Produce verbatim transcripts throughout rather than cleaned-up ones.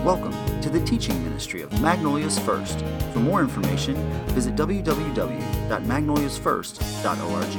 Welcome to the teaching ministry of Magnolias First. For more information, visit w w w dot magnolias first dot org.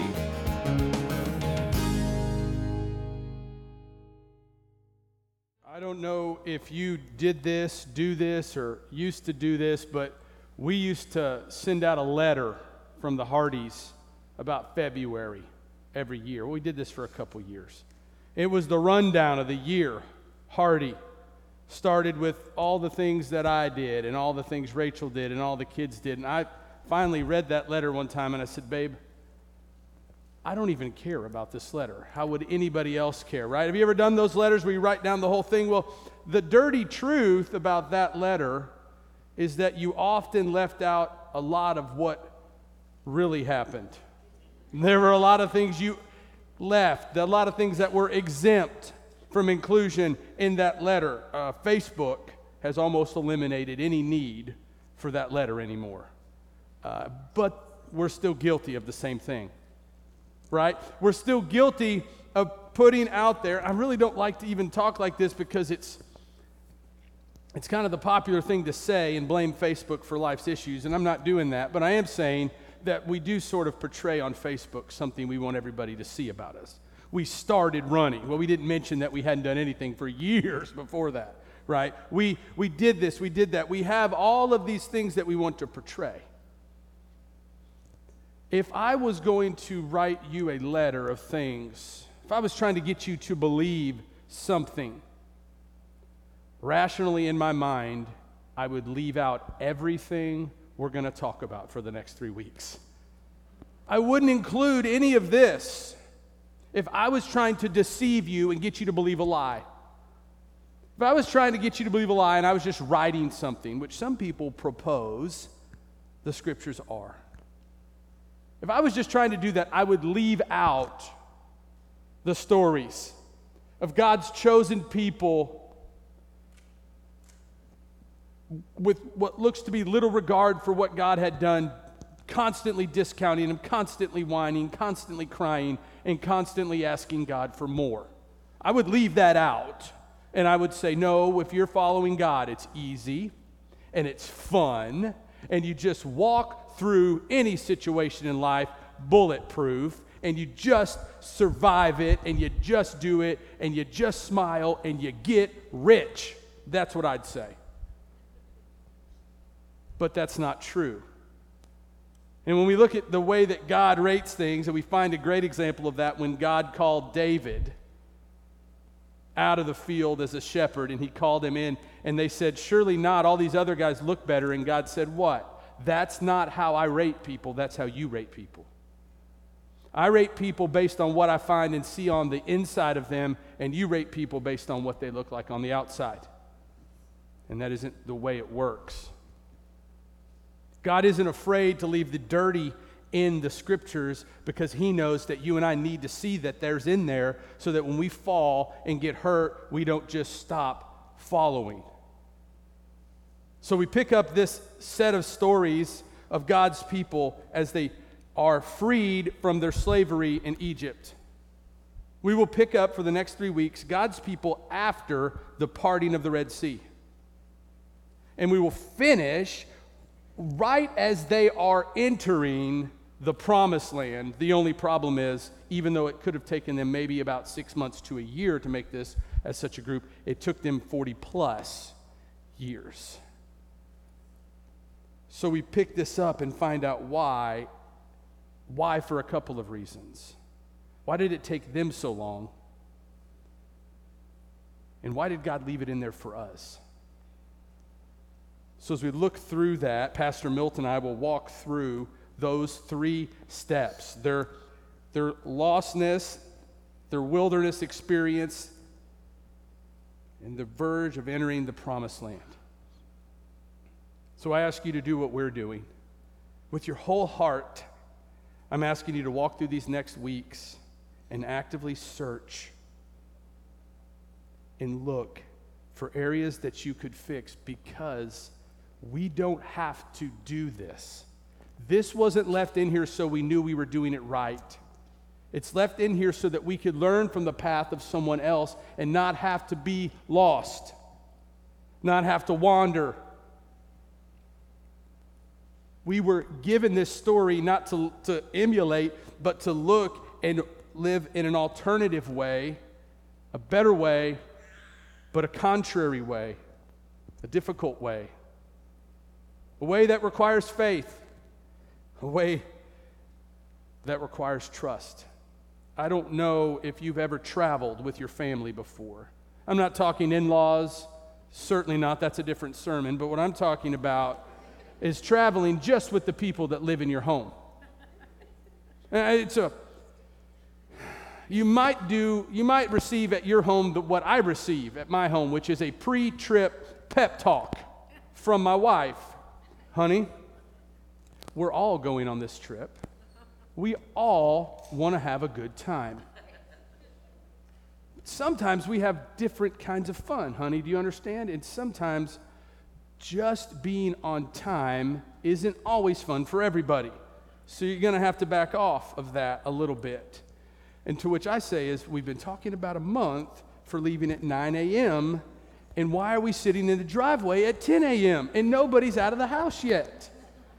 I don't know if you did this, do this, or used to do this, but we used to send out a letter from the Hardys about February every year. We did this for a couple years. It was the rundown of the year. Hardy started with all the things that I did and all the things Rachel did and all the kids did. And I finally read that letter one time and I said, babe, I don't even care about this letter. How would anybody else care, right? Have you ever done those letters where you write down the whole thing? Well, the dirty truth about that letter is that you often left out a lot of what really happened. There were a lot of things you left, a lot of things that were exempt from inclusion in that letter. Uh, Facebook has almost eliminated any need for that letter anymore. Uh, but we're still guilty of the same thing, right? We're still guilty of putting out there. I really don't like to even talk like this because it's it's kind of the popular thing to say and blame Facebook for life's issues, and I'm not doing that, but I am saying that we do sort of portray on Facebook something we want everybody to see about us. We started running. Well, we didn't mention that we hadn't done anything for years before that, right? We we did this, we did that. We have all of these things that we want to portray. If I was going to write you a letter of things, if I was trying to get you to believe something, rationally in my mind, I would leave out everything we're going to talk about for the next three weeks. I wouldn't include any of this if I was trying to deceive you and get you to believe a lie. If I was trying to get you to believe a lie and I was just writing something, which some people propose the scriptures are. If I was just trying to do that, I would leave out the stories of God's chosen people with what looks to be little regard for what God had done, constantly discounting him, constantly whining, constantly crying, and constantly asking God for more. I would leave that out, and I would say, no, if you're following God, it's easy, and it's fun, and you just walk through any situation in life bulletproof, and you just survive it, and you just do it, and you just smile, and you get rich. That's what I'd say. But that's not true. And when we look at the way that God rates things, and we find a great example of that when God called David out of the field as a shepherd, and he called him in, and they said, surely not, all these other guys look better. And God said, what? That's not how I rate people, that's how you rate people. I rate people based on what I find and see on the inside of them, and you rate people based on what they look like on the outside. And that isn't the way it works. God isn't afraid to leave the dirty in the scriptures because he knows that you and I need to see that there's in there so that when we fall and get hurt, we don't just stop following. So we pick up this set of stories of God's people as they are freed from their slavery in Egypt. We will pick up for the next three weeks God's people after the parting of the Red Sea. And we will finish right as they are entering the promised land. The only problem is, even though it could have taken them maybe about six months to a year to make this as such a group, it took them forty plus years. So we pick this up and find out why. Why for a couple of reasons. Why did it take them so long? And why did God leave it in there for us? So as we look through that, Pastor Milton and I will walk through those three steps. Their, their lostness, their wilderness experience, and the verge of entering the promised land. So I ask you to do what we're doing. With your whole heart, I'm asking you to walk through these next weeks and actively search and look for areas that you could fix, because we don't have to do this. This wasn't left in here so we knew we were doing it right. It's left in here so that we could learn from the path of someone else and not have to be lost. not have to wander. We were given this story not to, to emulate, but to look and live in an alternative way, a better way, but a contrary way, a difficult way, a way that requires faith, a way that requires trust. I don't know if you've ever traveled with your family before. I'm not talking in-laws, certainly not, that's a different sermon, but what I'm talking about is traveling just with the people that live in your home. And it's a, you might do, you might receive at your home the, what I receive at my home, which is a pre-trip pep talk from my wife. Honey, we're all going on this trip. We all want to have a good time. Sometimes we have different kinds of fun, honey, do you understand? And sometimes just being on time isn't always fun for everybody. So you're going to have to back off of that a little bit. And to which I say is, we've been talking about a month for leaving at nine a.m., and why are we sitting in the driveway at ten a.m. and nobody's out of the house yet?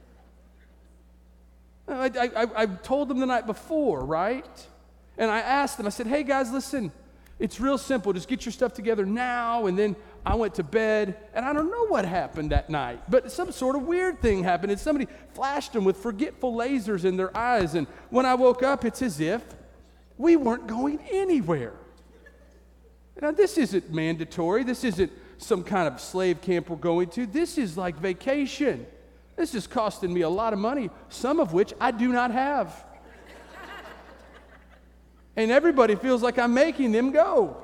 I, I, I told them the night before, right? And I asked them, I said, hey guys, listen, it's real simple. Just get your stuff together now. And then I went to bed, and I don't know what happened that night, but some sort of weird thing happened, and somebody flashed them with forgetful lasers in their eyes. And when I woke up, it's as if we weren't going anywhere. Now, this isn't mandatory. This isn't some kind of slave camp we're going to. This is like vacation. This is costing me a lot of money, some of which I do not have. And everybody feels like I'm making them go.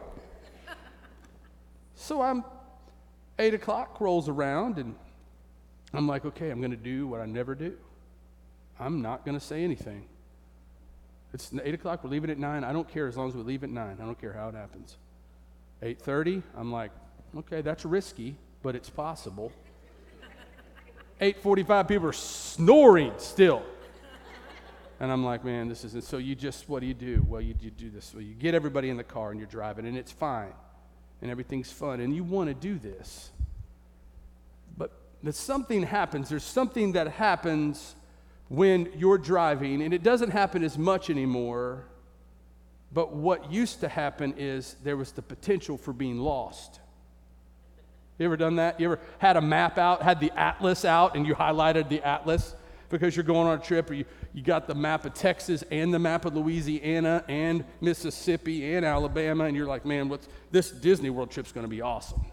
So I'm, eight o'clock rolls around, and I'm like, okay, I'm going to do what I never do. I'm not going to say anything. It's eight o'clock, we're leaving at nine. I don't care as long as we leave at nine. I don't care how it happens. eight thirty, I'm like, okay, that's risky, but it's possible. eight forty-five, people are snoring still. And I'm like, man, this isn't. So you just, what do you do? Well, you, you do this. Well, you get everybody in the car and you're driving, and it's fine. And everything's fun. And you want to do this. But there's something happens. There's something that happens when you're driving, and it doesn't happen as much anymore. But what used to happen is there was the potential for being lost. You ever done that? You ever had a map out, had the atlas out, and you highlighted the atlas because you're going on a trip, or you, you got the map of Texas and the map of Louisiana and Mississippi and Alabama, and you're like, man, what's this Disney World trip's going to be awesome.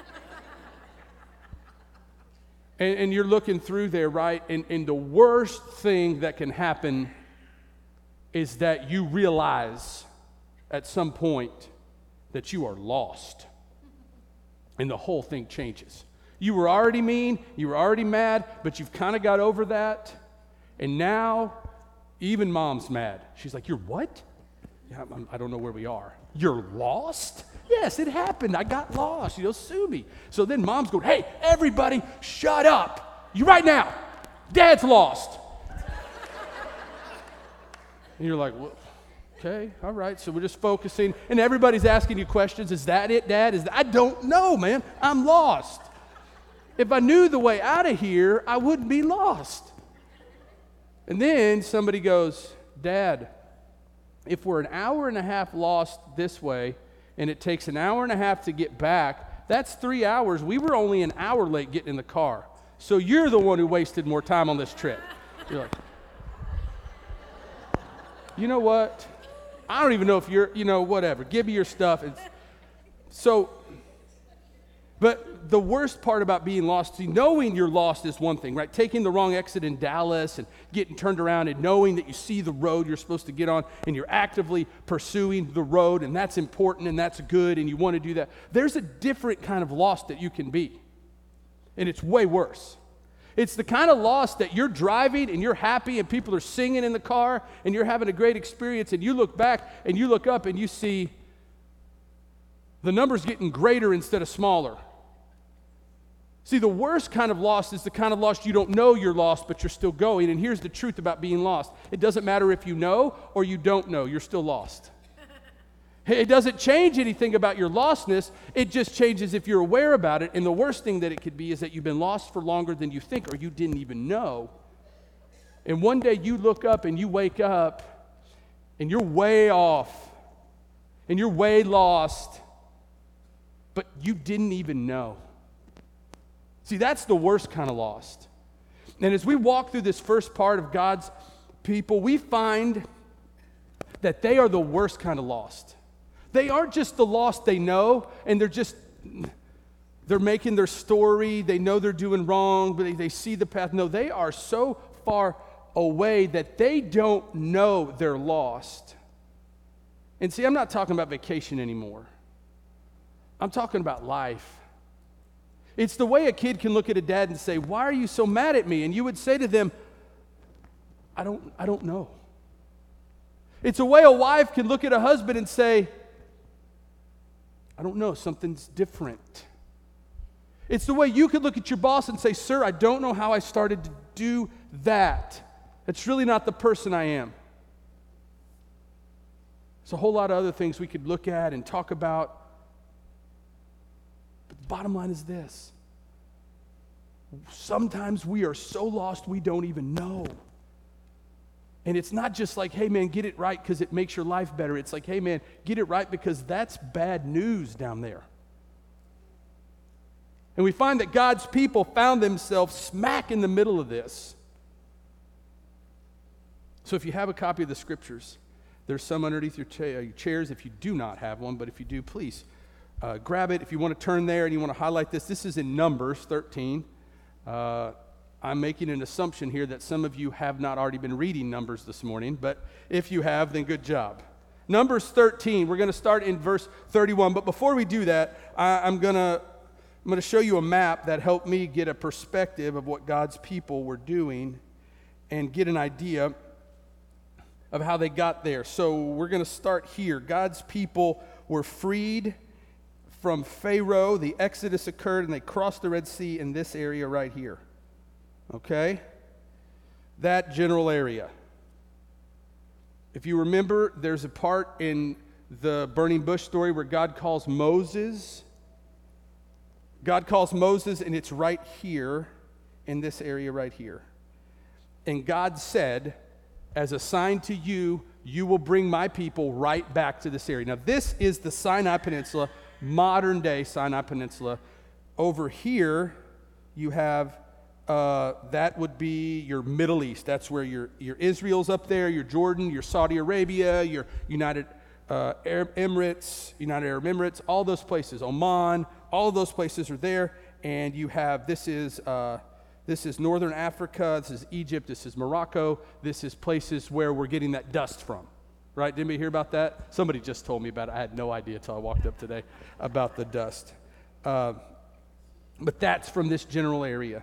and, and you're looking through there, right? And, and the worst thing that can happen is that you realize at some point that you are lost. And the whole thing changes. You were already mean, you were already mad, but you've kind of got over that. And now, even mom's mad. She's like, you're what? Yeah, I'm, I don't know where we are. You're lost? Yes, it happened. I got lost. You know, sue me. So then mom's going, hey, everybody, shut up. You right now. Dad's lost. And you're like, well, okay, all right. So we're just focusing, and everybody's asking you questions. Is that it, Dad? Is that? I don't know, man. I'm lost. If I knew the way out of here, I wouldn't be lost. And then somebody goes, Dad, if we're an hour and a half lost this way, and it takes an hour and a half to get back, that's three hours. We were only an hour late getting in the car. So you're the one who wasted more time on this trip. You're like, you know what? I don't even know if you're, you know, whatever. Give me your stuff. It's, so, but the worst part about being lost, see, knowing you're lost is one thing, right? Taking the wrong exit in Dallas and getting turned around and knowing that you see the road you're supposed to get on and you're actively pursuing the road, and that's important and that's good and you want to do that. There's a different kind of lost that you can be, and it's way worse. It's the kind of lost that you're driving and you're happy and people are singing in the car and you're having a great experience, and you look back and you look up and you see the numbers getting greater instead of smaller. See, the worst kind of lost is the kind of lost you don't know you're lost, but you're still going. And here's the truth about being lost. It doesn't matter if you know or you don't know, you're still lost. It doesn't change anything about your lostness. It just changes if you're aware about it. And the worst thing that it could be is that you've been lost for longer than you think, or you didn't even know. And one day you look up and you wake up and you're way off and you're way lost, but you didn't even know. See, that's the worst kind of lost. And as we walk through this first part of God's people, we find that they are the worst kind of lost. They aren't just the lost they know, and they're just, they're making their story, they know they're doing wrong, but they, they see the path. No, they are so far away that they don't know they're lost. And see, I'm not talking about vacation anymore. I'm talking about life. It's the way a kid can look at a dad and say, "Why are you so mad at me?" And you would say to them, I don't, I don't know. It's a way a wife can look at a husband and say, I don't know, something's different. It's the way you could look at your boss and say, "Sir, I don't know how I started to do that. That's really not the person I am." There's a whole lot of other things we could look at and talk about. But the bottom line is this. Sometimes we are so lost we don't even know. And it's not just like, "Hey man, get it right because it makes your life better." It's like, "Hey man, get it right because that's bad news down there." And we find that God's people found themselves smack in the middle of this. So if you have a copy of the scriptures, there's some underneath your, cha- your chairs if you do not have one, but if you do, please uh, grab it. If you want to turn there and you want to highlight this, this is in Numbers thirteen. Uh, I'm making an assumption here that some of you have not already been reading Numbers this morning, but if you have, then good job. Numbers thirteen, we're going to start in verse thirty-one, but before we do that, I, I'm going to I'm going to show you a map that helped me get a perspective of what God's people were doing and get an idea of how they got there. So we're going to start here. God's people were freed from Pharaoh. The Exodus occurred, and they crossed the Red Sea in this area right here. Okay? That general area. If you remember, there's a part in the burning bush story where God calls Moses. God calls Moses, and it's right here in this area right here. And God said, "As a sign to you, you will bring my people right back to this area." Now, this is the Sinai Peninsula, modern day Sinai Peninsula. Over here, you have, uh, that would be your Middle East. That's where your, your Israel's up there, your Jordan, your Saudi Arabia, your United uh, Arab Emirates, United Arab Emirates, all those places, Oman, all of those places are there. And you have, this is... Uh, This is northern Africa, this is Egypt, this is Morocco, this is places where we're getting that dust from, right? Did anybody hear about that? Somebody just told me about it. I had no idea until I walked up today about the dust. Uh, but that's from this general area.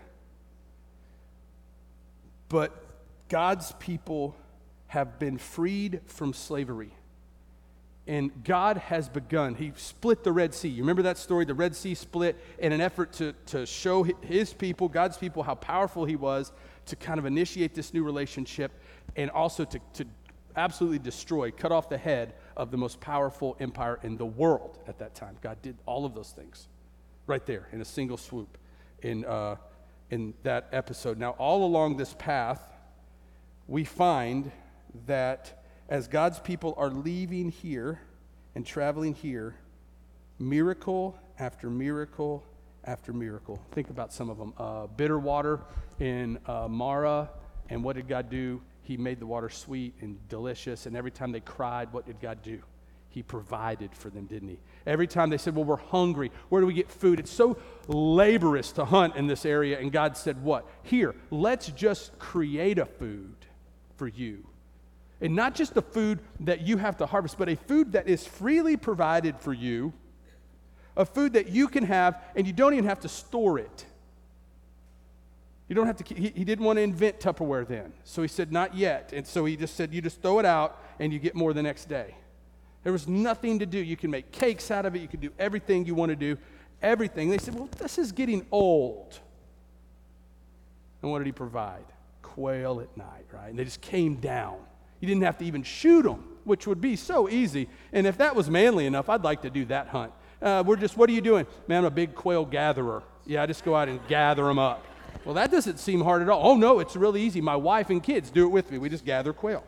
But God's people have been freed from slavery. And God has begun. He split the Red Sea. You remember that story? The Red Sea split in an effort to, to show his people, God's people, how powerful he was to kind of initiate this new relationship and also to, to absolutely destroy, cut off the head of the most powerful empire in the world at that time. God did all of those things right there in a single swoop in, uh, in that episode. Now, all along this path, we find that as God's people are leaving here and traveling here, miracle after miracle after miracle. Think about some of them. Uh, bitter water in uh, Mara, and what did God do? He made the water sweet and delicious, and every time they cried, what did God do? He provided for them, didn't he? Every time they said, "Well, we're hungry. Where do we get food?" It's so laborious to hunt in this area, and God said, "What? Here, let's just create a food for you." And not just the food that you have to harvest, but a food that is freely provided for you, a food that you can have, and you don't even have to store it. You don't have to, he, he didn't want to invent Tupperware then. So he said, not yet. And so he just said, you just throw it out, and you get more the next day. There was nothing to do. You can make cakes out of it. You can do everything you want to do, everything. They said, well, this is getting old. And what did he provide? Quail at night, right? And they just came down. You didn't have to even shoot them. which would be so easy. And if that was manly enough, I'd like to do that hunt. Uh, we're just, what are you doing? Man, I'm a big quail gatherer. Yeah, I just go out and gather them up. Well, that doesn't seem hard at all. Oh, no, it's really easy. My wife and kids do it with me. We just gather quail.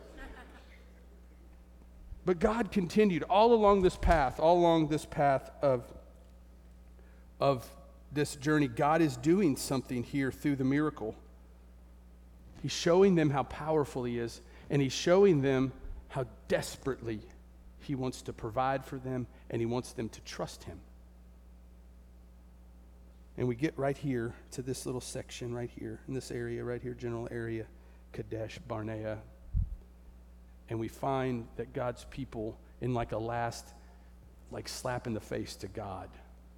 But God continued all along this path, all along this path of, of this journey. God is doing something here through the miracle. He's showing them how powerful he is, and he's showing them how desperately he wants to provide for them, and he wants them to trust him. And we get right here to this little section right here, in this area right here, general area, Kadesh Barnea. And we find that God's people, in like a last, like slap in the face to God.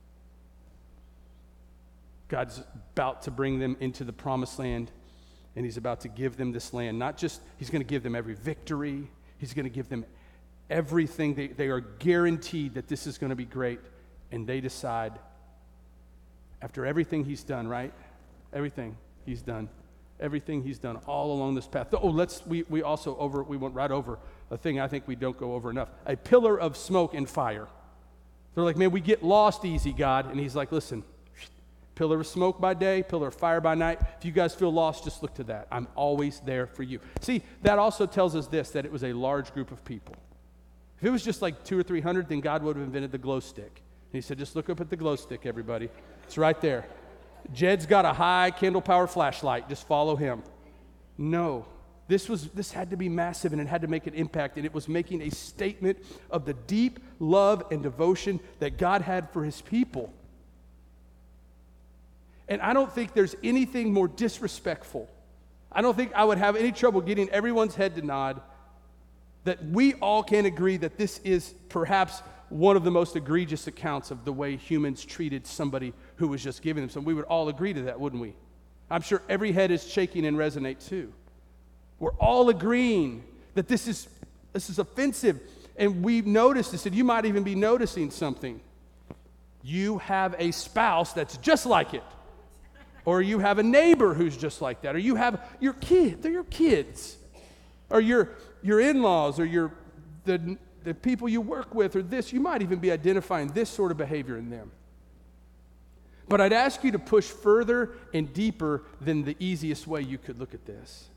God's about to bring them into the promised land, and he's about to give them this land. Not just, he's going to give them every victory. He's going to give them everything. They, they are guaranteed that this is going to be great. And they decide, after everything he's done, right? Everything he's done. Everything he's done all along this path. Oh, let's, we, we also over, we went right over a thing I think we don't go over enough. A pillar of smoke and fire. They're like, man, we get lost easy, God. And he's like, listen, pillar of smoke by day, pillar of fire by night. If you guys feel lost, just look to that. I'm always there for you. See, that also tells us this, that it was a large group of people. If it was just like two or three hundred, then God would have invented the glow stick. And he said, just look up at the glow stick, everybody. It's right there. Jed's got a high Kindle Power flashlight. Just follow him. No. This was this had to be massive, and it had to make an impact, and it was making a statement of the deep love and devotion that God had for his people. And I don't think there's anything more disrespectful. I don't think I would have any trouble getting everyone's head to nod that we all can agree that this is perhaps one of the most egregious accounts of the way humans treated somebody who was just giving them something. We would all agree to that, wouldn't we? I'm sure every head is shaking and resonate too. We're all agreeing that this is this is offensive, and we've noticed this, and you might even be noticing something. You have a spouse that's just like it, or you have a neighbor who's just like that, or you have your kid, they're your kids, or your your in-laws, or your the the people you work with, or this. You might even be identifying this sort of behavior in them. But I'd ask you to push further and deeper than the easiest way you could look at this.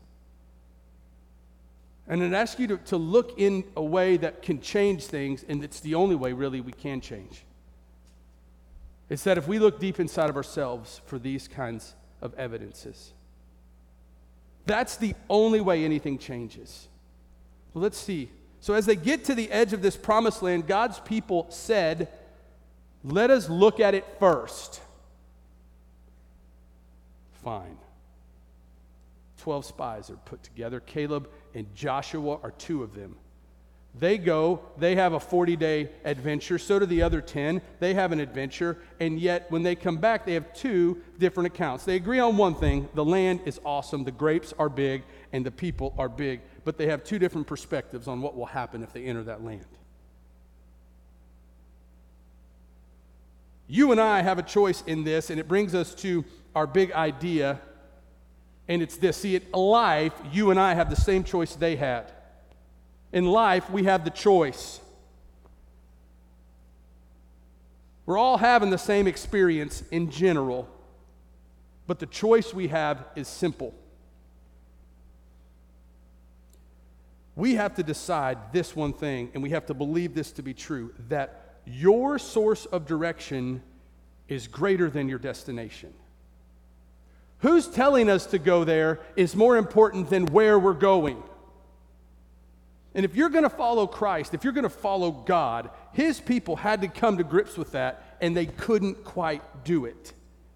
And I'd ask you to, to look in a way that can change things, and it's the only way, really, we can change. It's that if we look deep inside of ourselves for these kinds of evidences, that's the only way anything changes. Well, let's see. So as they get to the edge of this promised land, God's people said, let us look at it first. Fine. Twelve spies are put together. Caleb and Joshua are two of them. They go, they have a forty-day adventure. So do the other ten. They have an adventure. And yet, when they come back, they have two different accounts. They agree on one thing. The land is awesome. The grapes are big. And the people are big. But they have two different perspectives on what will happen if they enter that land. You and I have a choice in this, and it brings us to our big idea, and it's this. See, in life, you and I have the same choice they had. In life, we have the choice. We're all having the same experience in general, but the choice we have is simple. We have to decide this one thing, and we have to believe this to be true, that your source of direction is greater than your destination. Who's telling us to go there is more important than where we're going. And if you're going to follow Christ, if you're going to follow God, his people had to come to grips with that, and they couldn't quite do it.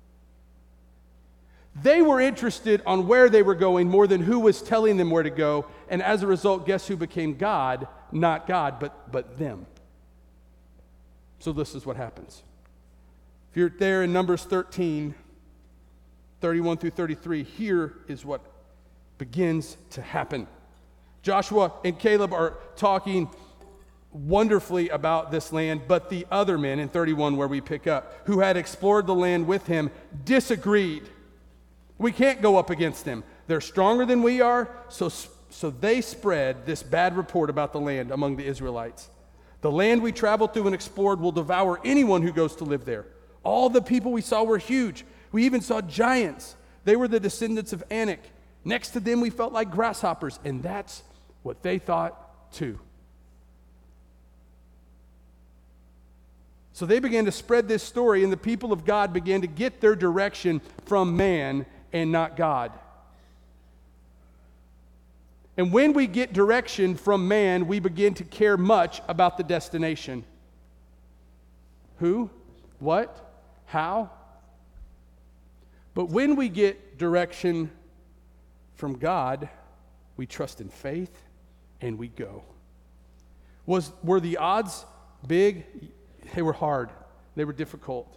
They were interested on where they were going more than who was telling them where to go, and as a result, guess who became God? Not God, but, but them. So this is what happens. If you're there in Numbers thirteen, thirty-one through thirty-three, here is what begins to happen. Joshua and Caleb are talking wonderfully about this land, but the other men, in thirty-one where we pick up, who had explored the land with him, disagreed. We can't go up against them. They're stronger than we are, so so they spread this bad report about the land among the Israelites. The land we traveled through and explored will devour anyone who goes to live there. All the people we saw were huge. We even saw giants. They were the descendants of Anak. Next to them, we felt like grasshoppers, and that's what they thought too. So they began to spread this story, and the people of God began to get their direction from man and not God. And when we get direction from man, we begin to care much about the destination. Who? What? How? But when we get direction from God, we trust in faith and we go. Was, were the odds big? They were hard. They were difficult.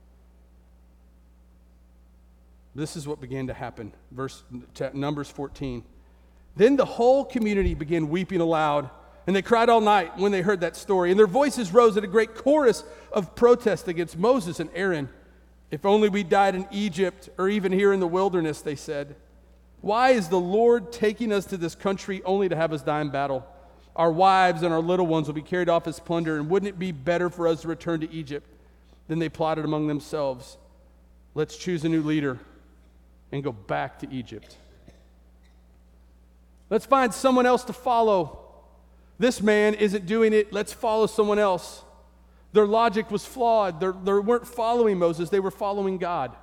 This is what began to happen. Verse Numbers fourteen. Then the whole community began weeping aloud, and they cried all night when they heard that story. And their voices rose in a great chorus of protest against Moses and Aaron. If only we died in Egypt or even here in the wilderness, they said. Why is the Lord taking us to this country only to have us die in battle? Our wives and our little ones will be carried off as plunder, and wouldn't it be better for us to return to Egypt? Then they plotted among themselves, let's choose a new leader and go back to Egypt. Let's find someone else to follow. This man isn't doing it. Let's follow someone else. Their logic was flawed. They're, they weren't following Moses. They were following God.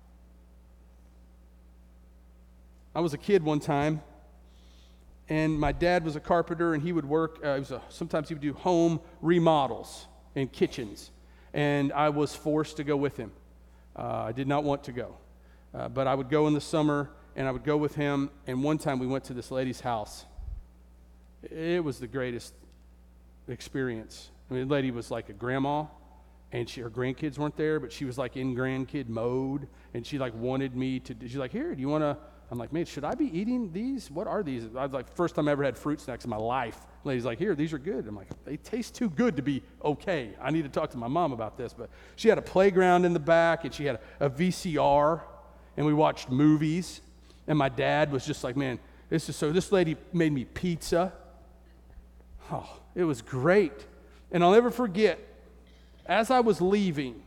I was a kid one time, and my dad was a carpenter, and he would work, uh, he was a, sometimes he would do home remodels and kitchens, and I was forced to go with him. Uh, I did not want to go, uh, but I would go in the summer, and I would go with him, and one time we went to this lady's house. It was the greatest experience. I mean, the lady was like a grandma, and she, her grandkids weren't there, but she was like in grandkid mode, and she like wanted me to, she's like, here, do you want to, I'm like, man, should I be eating these? What are these? I was like, first time I ever had fruit snacks in my life. The lady's like, here, these are good. I'm like, they taste too good to be okay. I need to talk to my mom about this. But she had a playground in the back, and she had a, a V C R, and we watched movies. And my dad was just like, man, this is so, this lady made me pizza. Oh, it was great. And I'll never forget, as I was leaving,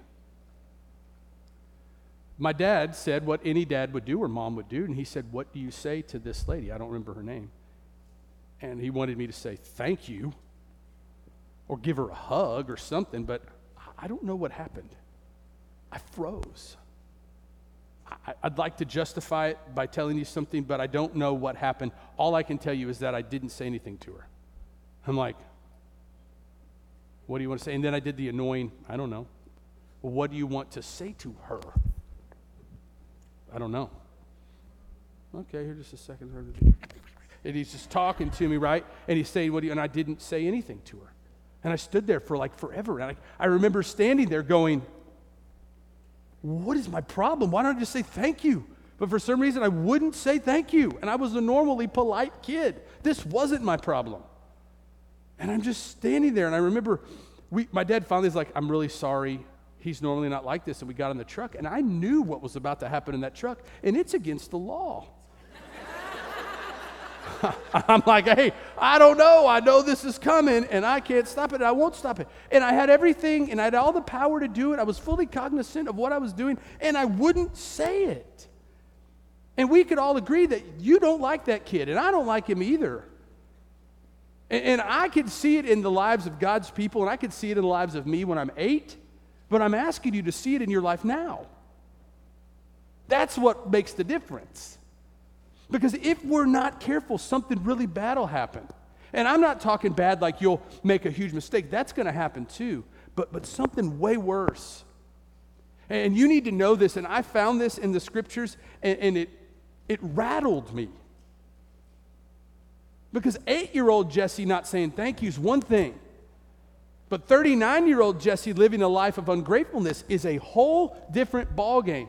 my dad said what any dad would do or mom would do, and he said, what do you say to this lady? I don't remember her name. And he wanted me to say thank you or give her a hug or something, but I don't know what happened. I froze. I, I'd like to justify it by telling you something, but I don't know what happened. All I can tell you is that I didn't say anything to her. I'm like, what do you want to say? And then I did the annoying, I don't know. Well, what do you want to say to her? I don't know. Okay, here just a second. And he's just talking to me, right? And he's saying, what do you, and I didn't say anything to her. And I stood there for like forever. And I, I remember standing there going, what is my problem? Why don't I just say thank you? But for some reason, I wouldn't say thank you. And I was a normally polite kid. This wasn't my problem. And I'm just standing there. And I remember we, my dad finally was like, I'm really sorry. He's normally not like this. And we got in the truck. And I knew what was about to happen in that truck. And it's against the law. I'm like, hey, I don't know. I know this is coming, and I can't stop it, and I won't stop it. And I had everything, and I had all the power to do it. I was fully cognizant of what I was doing, and I wouldn't say it. And we could all agree that you don't like that kid, and I don't like him either. And, and I could see it in the lives of God's people, and I could see it in the lives of me when I'm eight, but I'm asking you to see it in your life now. That's what makes the difference. Because if we're not careful, something really bad will happen. And I'm not talking bad like you'll make a huge mistake. That's going to happen too. But, but something way worse. And you need to know this, and I found this in the scriptures, and, and it, it rattled me. Because eight-year-old Jesse not saying thank you is one thing. But thirty-nine-year-old Jesse living a life of ungratefulness is a whole different ballgame.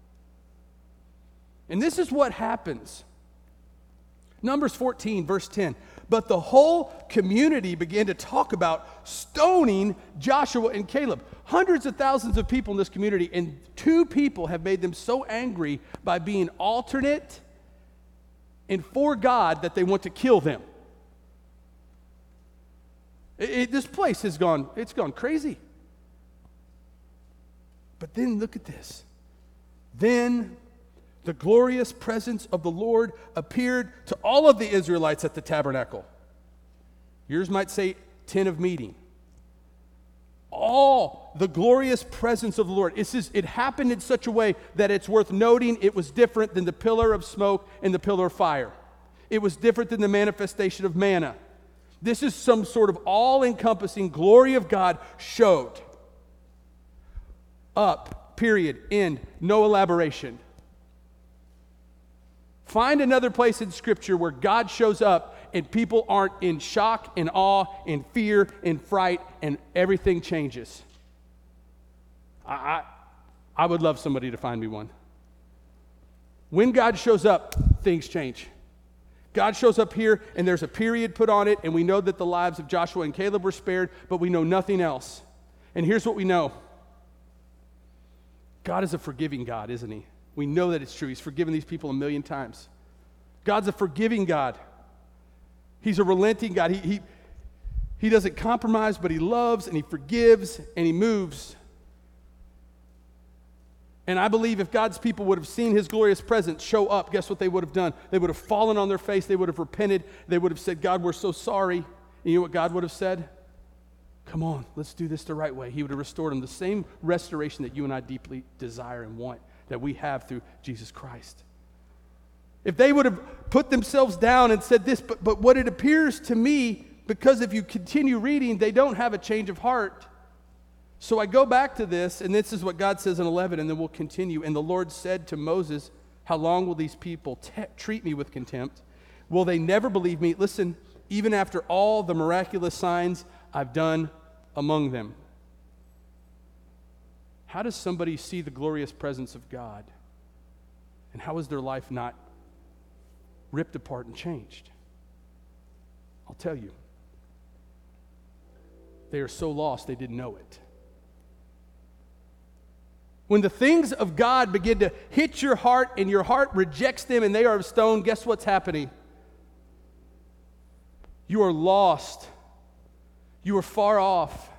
And this is what happens. Numbers fourteen, verse ten. But the whole community began to talk about stoning Joshua and Caleb. Hundreds of thousands of people in this community, and two people have made them so angry by being alternate and for God that they want to kill them. It, it, this place has gone, it's gone crazy. But then look at this. Then the glorious presence of the Lord appeared to all of the Israelites at the tabernacle. Yours might say tent of meeting. All the glorious presence of the Lord. It says it happened in such a way that it's worth noting it was different than the pillar of smoke and the pillar of fire. It was different than the manifestation of manna. This is some sort of all-encompassing glory of God showed up, period, end, no elaboration. Find another place in Scripture where God shows up and people aren't in shock, in awe, in fear, in fright, and everything changes. I, I, I would love somebody to find me one. When God shows up, things change. God shows up here, and there's a period put on it, and we know that the lives of Joshua and Caleb were spared, but we know nothing else. And here's what we know. God is a forgiving God, isn't he? We know that it's true. He's forgiven these people a million times. God's a forgiving God. He's a relenting God. He, he, he doesn't compromise, but he loves and he forgives and he moves. And I believe if God's people would have seen his glorious presence show up, guess what they would have done? They would have fallen on their face. They would have repented. They would have said, God, we're so sorry. And you know what God would have said? Come on, let's do this the right way. He would have restored them the same restoration that you and I deeply desire and want, that we have through Jesus Christ. If they would have put themselves down and said this, but, but what it appears to me, because if you continue reading, they don't have a change of heart. So I go back to this, and this is what God says in eleven, and then we'll continue. And the Lord said to Moses, how long will these people te- treat me with contempt? Will they never believe me? Listen, even after all the miraculous signs I've done among them. How does somebody see the glorious presence of God? And how is their life not ripped apart and changed? I'll tell you. They are so lost they didn't know it. When the things of God begin to hit your heart and your heart rejects them and they are of stone, guess what's happening? You are lost. You are far off.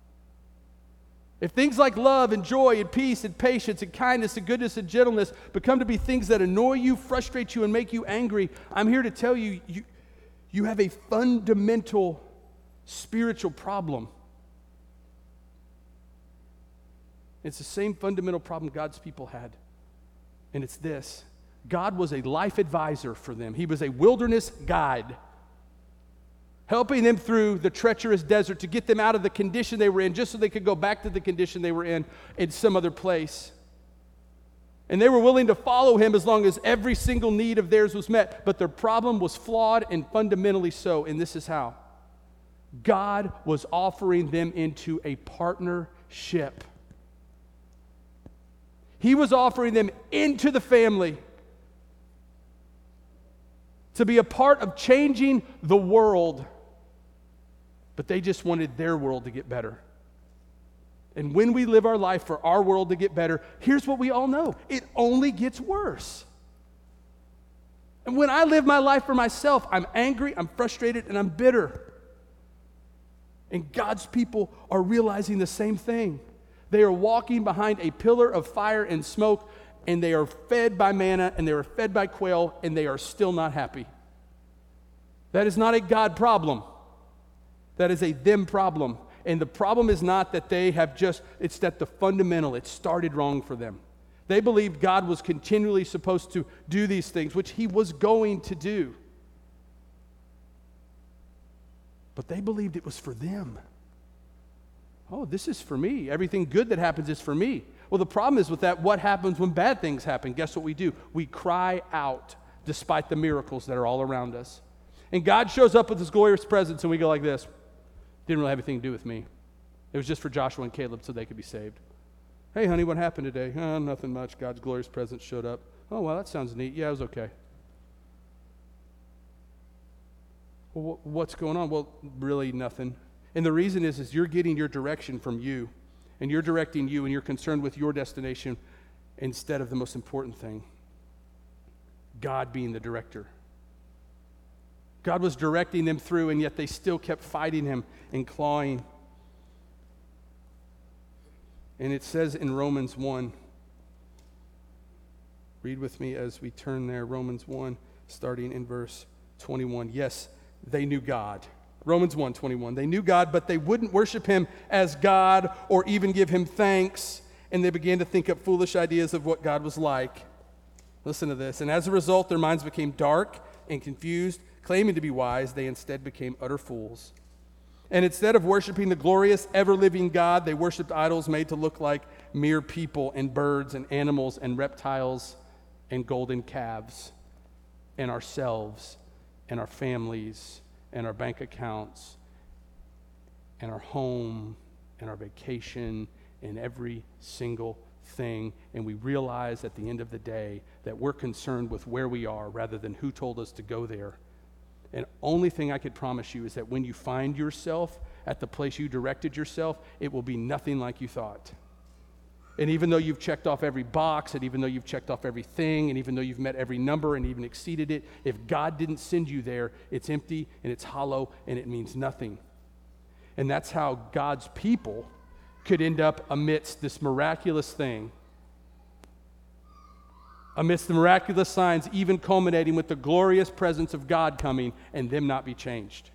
If things like love and joy and peace and patience and kindness and goodness and gentleness become to be things that annoy you, frustrate you, and make you angry, I'm here to tell you, you, you have a fundamental spiritual problem. It's the same fundamental problem God's people had. And it's this. God was a life advisor for them. He was a wilderness guide, helping them through the treacherous desert to get them out of the condition they were in, just so they could go back to the condition they were in in some other place. And they were willing to follow him as long as every single need of theirs was met. But their problem was flawed and fundamentally so, and this is how. God was offering them into a partnership. He was offering them into the family to be a part of changing the world. But they just wanted their world to get better. And when we live our life for our world to get better, here's what we all know. It only gets worse. And when I live my life for myself, I'm angry, I'm frustrated, and I'm bitter. And God's people are realizing the same thing. They are walking behind a pillar of fire and smoke, and they are fed by manna, and they are fed by quail, and they are still not happy. That is not a God problem. That is a them problem. And the problem is not that they have just, it's that the fundamental, it started wrong for them. They believed God was continually supposed to do these things, which he was going to do. But they believed it was for them. Oh, this is for me. Everything good that happens is for me. Well, the problem is with that, what happens when bad things happen? Guess what we do? We cry out despite the miracles that are all around us. And God shows up with his glorious presence, and we go like this. Didn't really have anything to do with me. It was just for Joshua and Caleb so they could be saved. Hey, honey, what happened today? Oh, nothing much. God's glorious presence showed up. Oh, well, that sounds neat. Yeah, it was okay. Well, what's going on? Well, really nothing. And the reason is, is you're getting your direction from you, and you're directing you, and you're concerned with your destination instead of the most important thing, God being the director God was directing them through, and yet they still kept fighting him and clawing. And it says in Romans one, read with me as we turn there, Romans one, starting in verse twenty-one. Yes, they knew God. Romans one twenty-one. They knew God, but they wouldn't worship him as God or even give him thanks, and they began to think up foolish ideas of what God was like. Listen to this. And as a result, their minds became dark and confused. Claiming to be wise, they instead became utter fools. And instead of worshiping the glorious, ever-living God, they worshiped idols made to look like mere people and birds and animals and reptiles and golden calves and ourselves and our families and our bank accounts and our home and our vacation and every single thing. And we realize at the end of the day that we're concerned with where we are rather than who told us to go there. And only thing I could promise you is that when you find yourself at the place you directed yourself, it will be nothing like you thought. And even though you've checked off every box, and even though you've checked off everything, and even though you've met every number and even exceeded it, if God didn't send you there, it's empty and it's hollow and it means nothing. And that's how God's people could end up amidst this miraculous thing, amidst the miraculous signs, even culminating with the glorious presence of God coming, and them not be changed.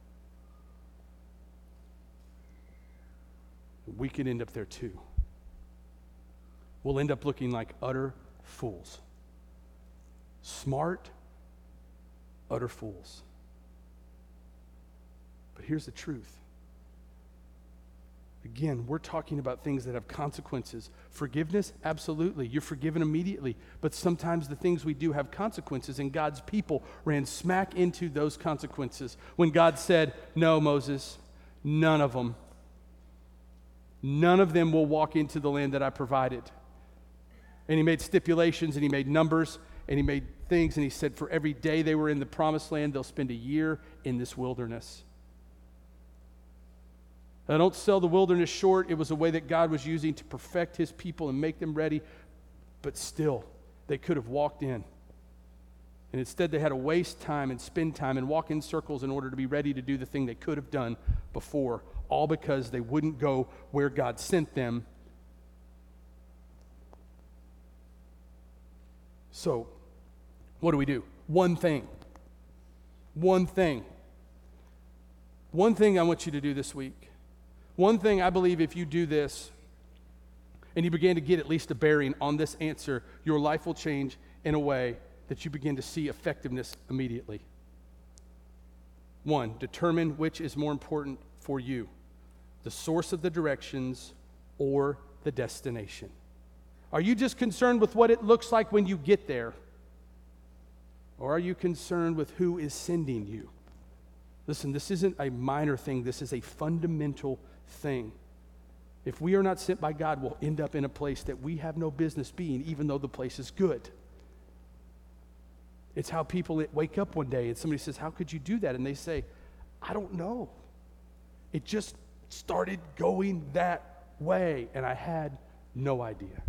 We could end up there too. We'll end up looking like utter fools. Smart, utter fools. But here's the truth. Again, we're talking about things that have consequences. Forgiveness, absolutely. You're forgiven immediately. But sometimes the things we do have consequences, and God's people ran smack into those consequences. When God said, no, Moses, none of them. None of them will walk into the land that I provided. And he made stipulations, and he made numbers, and he made things, and he said for every day they were in the promised land, they'll spend a year in this wilderness. Now, don't sell the wilderness short. It was a way that God was using to perfect his people and make them ready. But still, they could have walked in. And instead, they had to waste time and spend time and walk in circles in order to be ready to do the thing they could have done before, all because they wouldn't go where God sent them. So, what do we do? One thing. One thing. One thing I want you to do this week. One thing I believe if you do this, and you begin to get at least a bearing on this answer, your life will change in a way that you begin to see effectiveness immediately. One, determine which is more important for you, the source of the directions or the destination. Are you just concerned with what it looks like when you get there? Or are you concerned with who is sending you? Listen, this isn't a minor thing. This is a fundamental thing. If we are not sent by God, we'll end up in a place that we have no business being, even though the place is good. It's how people wake up one day and somebody says, how could you do that? And they say, I don't know. It just started going that way, and I had no idea.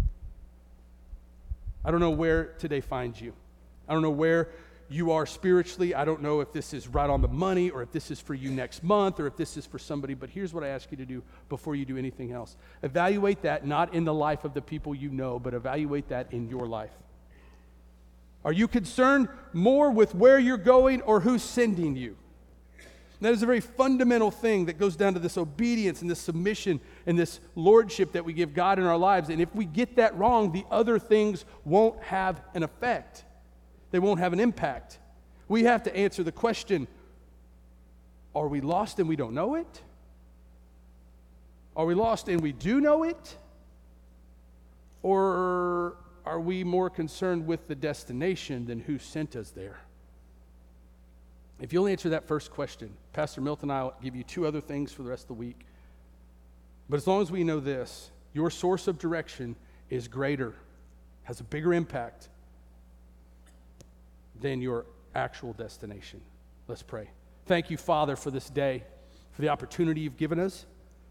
I don't know where today finds you. I don't know where you are spiritually. I don't know if this is right on the money or if this is for you next month or if this is for somebody, but here's what I ask you to do before you do anything else. Evaluate that not in the life of the people you know, but evaluate that in your life. Are you concerned more with where you're going or who's sending you? And that is a very fundamental thing that goes down to this obedience and this submission and this lordship that we give God in our lives. And if we get that wrong, the other things won't have an effect. They won't have an impact. We have to answer the question, are we lost and we don't know it? Are we lost and we do know it? Or are we more concerned with the destination than who sent us there? If you'll answer that first question, Pastor Milton and I will give you two other things for the rest of the week. But as long as we know this, your source of direction is greater, has a bigger impact than your actual destination. Let's pray. Thank you, Father, for this day, for the opportunity you've given us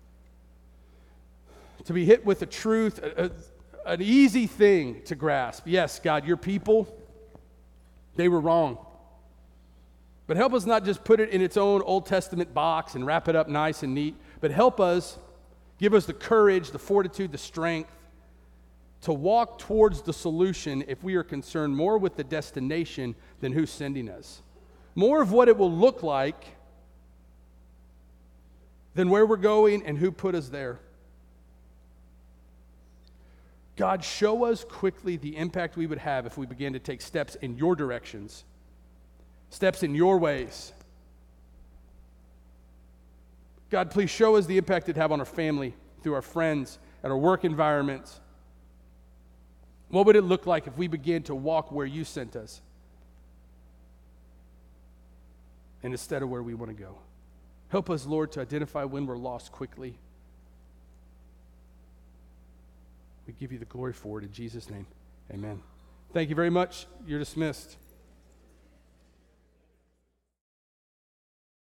to be hit with the truth, a, a, an easy thing to grasp. Yes, God, your people, they were wrong. But help us not just put it in its own Old Testament box and wrap it up nice and neat, but help us, give us the courage, the fortitude, the strength to walk towards the solution if we are concerned more with the destination than who's sending us. More of what it will look like than where we're going and who put us there. God, show us quickly the impact we would have if we began to take steps in your directions, steps in your ways. God, please show us the impact it'd have on our family, through our friends, at our work environments. What would it look like if we began to walk where you sent us and instead of where we want to go? Help us, Lord, to identify when we're lost quickly. We give you the glory for it in Jesus' name. Amen. Thank you very much. You're dismissed.